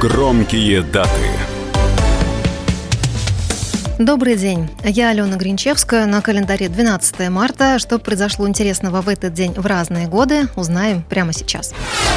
Громкие даты. Добрый день, я Алена Гринчевская, на календаре 12 марта. Что произошло интересного в этот день в разные годы, узнаем прямо сейчас.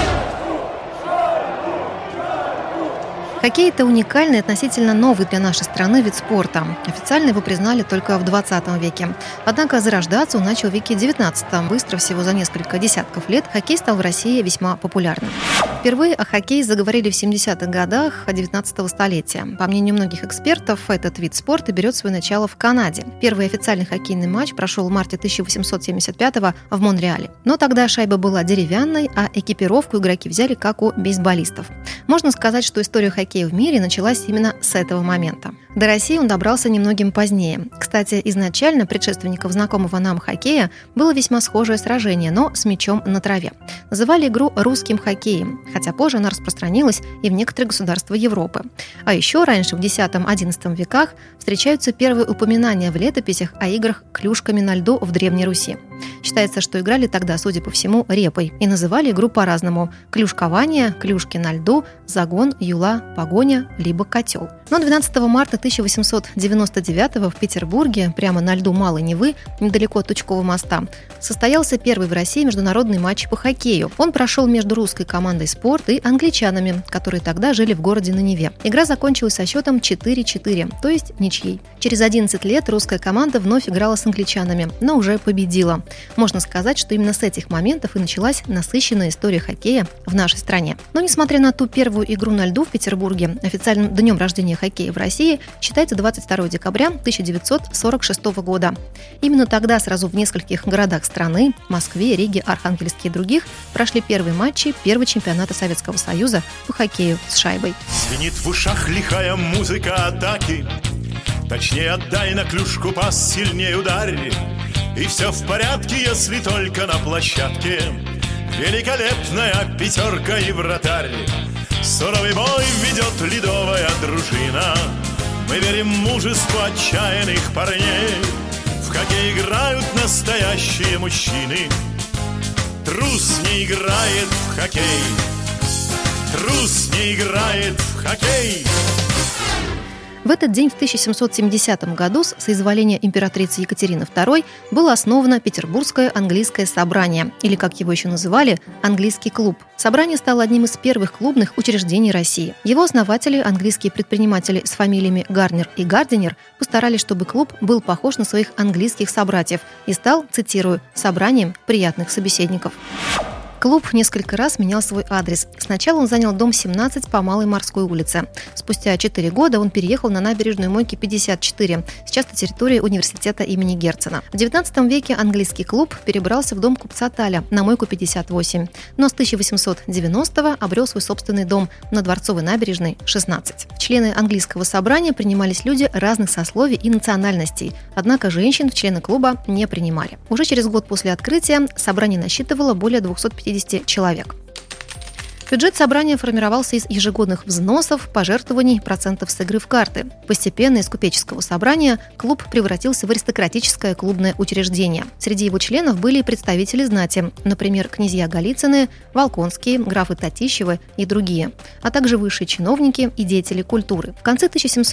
Хоккей – это уникальный, относительно новый для нашей страны вид спорта. Официально его признали только в 20 веке. Однако зарождаться он начал в веке 19. Быстро, всего за несколько десятков лет, хоккей стал в России весьма популярным. Впервые о хоккее заговорили в 70-х годах 19 столетия. По мнению многих экспертов, этот вид спорта берет свое начало в Канаде. Первый официальный хоккейный матч прошел в марте 1875-го в Монреале. Но тогда шайба была деревянной, а экипировку игроки взяли как у бейсболистов. Можно сказать, что история хоккея в мире началась именно с этого момента. До России он добрался немногим позднее. Кстати, изначально предшественников знакомого нам хоккея было весьма схожее сражение, но с мячом на траве. Называли игру русским хоккеем, хотя позже она распространилась и в некоторые государства Европы. А еще раньше, в X-XI веках, встречаются первые упоминания в летописях о играх клюшками на льду в Древней Руси. Считается, что играли тогда, судя по всему, репой, и называли игру по-разному: клюшкование, клюшки на льду, загон, юла, погоня, либо котел. Но 12 марта 1899 в Петербурге, прямо на льду Малой Невы, недалеко от Тучкового моста, состоялся первый в России международный матч по хоккею. Он прошел между русской командой «Спорт» и англичанами, которые тогда жили в городе на Неве. Игра закончилась со счетом 4-4, то есть ничьей. Через 11 лет русская команда вновь играла с англичанами, но уже победила. Можно сказать, что именно с этих моментов и началась насыщенная история хоккея в нашей стране. Но несмотря на ту первую игру на льду в Петербурге, официальным днем рождения хоккея в России считается 22 декабря 1946 года. Именно тогда сразу в нескольких городах страны – Москве, Риге, Архангельске и других – прошли первые матчи первого чемпионата Советского Союза по хоккею с шайбой. Звенит в ушах лихая музыка атаки. Точнее отдай на клюшку пас, сильнее ударь. И все в порядке, если только на площадке великолепная пятерка и вратарь. Суровый бой ведет ледовая дружина. Мы верим в мужество отчаянных парней. В хоккей играют настоящие мужчины. Трус не играет в хоккей. Трус не играет в хоккей. В этот день, в 1770 году, с соизволения императрицы Екатерины II было основано Петербургское английское собрание, или, как его еще называли, английский клуб. Собрание стало одним из первых клубных учреждений России. Его основатели, английские предприниматели с фамилиями Гарнер и Гардинер, постарались, чтобы клуб был похож на своих английских собратьев и стал, цитирую, «собранием приятных собеседников». Клуб несколько раз менял свой адрес. Сначала он занял дом 17 по Малой Морской улице. Спустя 4 года он переехал на набережную Мойки 54, сейчас на территории университета имени Герцена. В 19 веке английский клуб перебрался в дом купца Таля на Мойку 58, но с 1890-го обрел свой собственный дом на Дворцовой набережной 16. В члены английского собрания принимались люди разных сословий и национальностей, однако женщин в члены клуба не принимали. Уже через год после открытия собрание насчитывало более 250 человек. Бюджет собрания формировался из ежегодных взносов, пожертвований, процентов с игры в карты. Постепенно из купеческого собрания клуб превратился в аристократическое клубное учреждение. Среди его членов были и представители знати, например, князья Голицыны, Волконские, графы Татищевы и другие, а также высшие чиновники и деятели культуры. В конце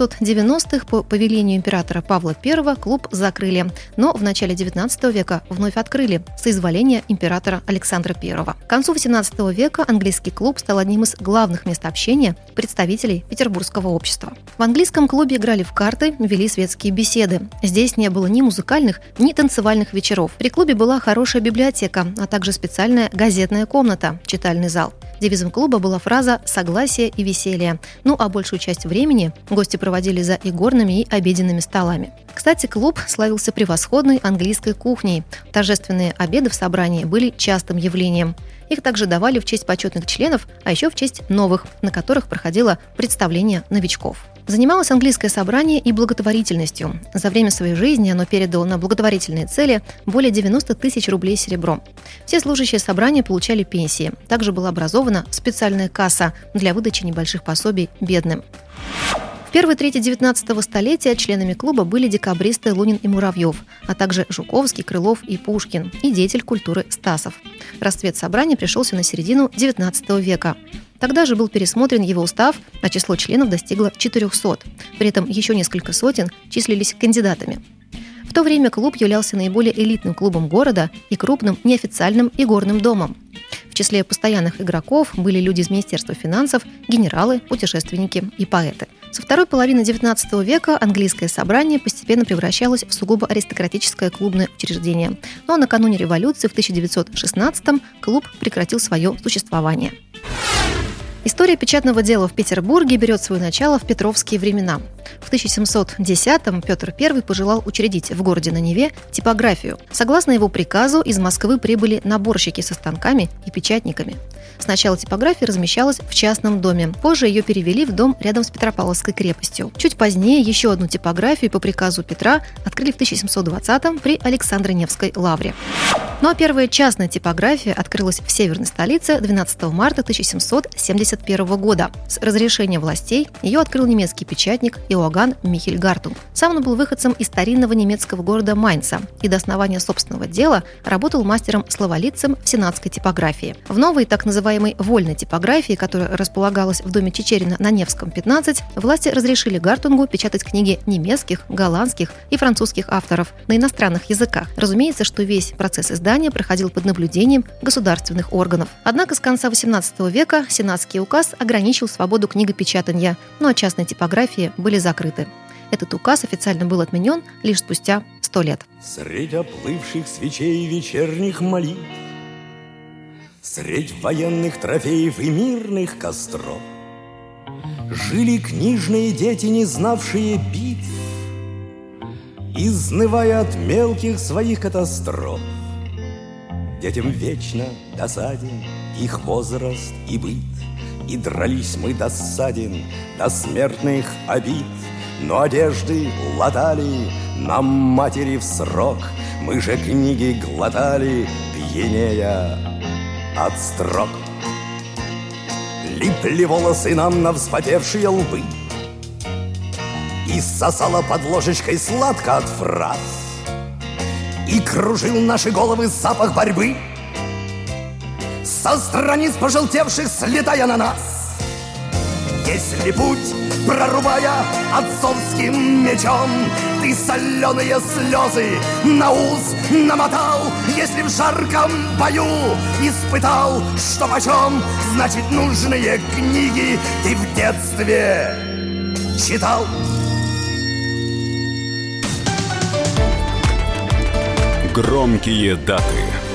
1790-х по повелению императора Павла I клуб закрыли, но в начале XIX века вновь открыли с соизволения императора Александра I. К концу XVIII века английский клуб стал одним из главных мест общения представителей петербургского общества. В английском клубе играли в карты, вели светские беседы. Здесь не было ни музыкальных, ни танцевальных вечеров. При клубе была хорошая библиотека, а также специальная газетная комната, читальный зал. Девизом клуба была фраза «согласие и веселье». Ну а большую часть времени гости проводили за игорными и обеденными столами. Кстати, клуб славился превосходной английской кухней. Торжественные обеды в собрании были частым явлением. Их также давали в честь почетных членов, а еще в честь новых, на которых проходило представление новичков. Занималось английское собрание и благотворительностью. За время своей жизни оно передало на благотворительные цели более 90 тысяч рублей серебром. Все служащие собрания получали пенсии. Также была образована специальная касса для выдачи небольших пособий бедным. В первой трети 19 столетия членами клуба были декабристы Лунин и Муравьев, а также Жуковский, Крылов и Пушкин, и деятель культуры Стасов. Расцвет собрания пришелся на середину 19 века. Тогда же был пересмотрен его устав, а число членов достигло 400. При этом еще несколько сотен числились кандидатами. В то время клуб являлся наиболее элитным клубом города и крупным неофициальным игорным домом. В числе постоянных игроков были люди из Министерства финансов, генералы, путешественники и поэты. Со второй половины XIX века английское собрание постепенно превращалось в сугубо аристократическое клубное учреждение. Но накануне революции в 1916-м клуб прекратил свое существование. История печатного дела в Петербурге берет свое начало в петровские времена. В 1710-м Петр I пожелал учредить в городе на Неве типографию. Согласно его приказу, из Москвы прибыли наборщики со станками и печатниками. Сначала типография размещалась в частном доме, позже ее перевели в дом рядом с Петропавловской крепостью. Чуть позднее еще одну типографию по приказу Петра открыли в 1720-м при Александро-Невской лавре. Ну а первая частная типография открылась в северной столице 12 марта 1771 года. С разрешения властей ее открыл немецкий печатник Иоганн Михель Гартунг. Сам он был выходцем из старинного немецкого города Майнца и до основания собственного дела работал мастером-словолицем в сенатской типографии. В новой так называемой вольной типографии, которая располагалась в доме Чичерина на Невском, 15, власти разрешили Гартунгу печатать книги немецких, голландских и французских авторов на иностранных языках. Разумеется, что весь процесс издания проходил под наблюдением государственных органов. Однако с конца XVIII века сенатский указ ограничил свободу книгопечатания, ну а частные типографии были закрыты. Этот указ официально был отменен лишь спустя 100 лет. Средь оплывших свечей вечерних молитв, средь военных трофеев и мирных костров жили книжные дети, не знавшие битв, изнывая от мелких своих катастроф. Детям вечно досаден их возраст и быт, и дрались мы досаден до смертных обид. Но одежды латали нам матери в срок, мы же книги глотали, пьянея от строк. Липли волосы нам на вспотевшие лбы, и сосала под ложечкой сладко от фраз, и кружил наши головы запах борьбы, со страниц пожелтевших слетая на нас. Если путь, прорубая отцовским мечом, ты соленые слезы на ус намотал, если в жарком бою испытал, что почем, значит нужные книги ты в детстве читал. Громкие даты.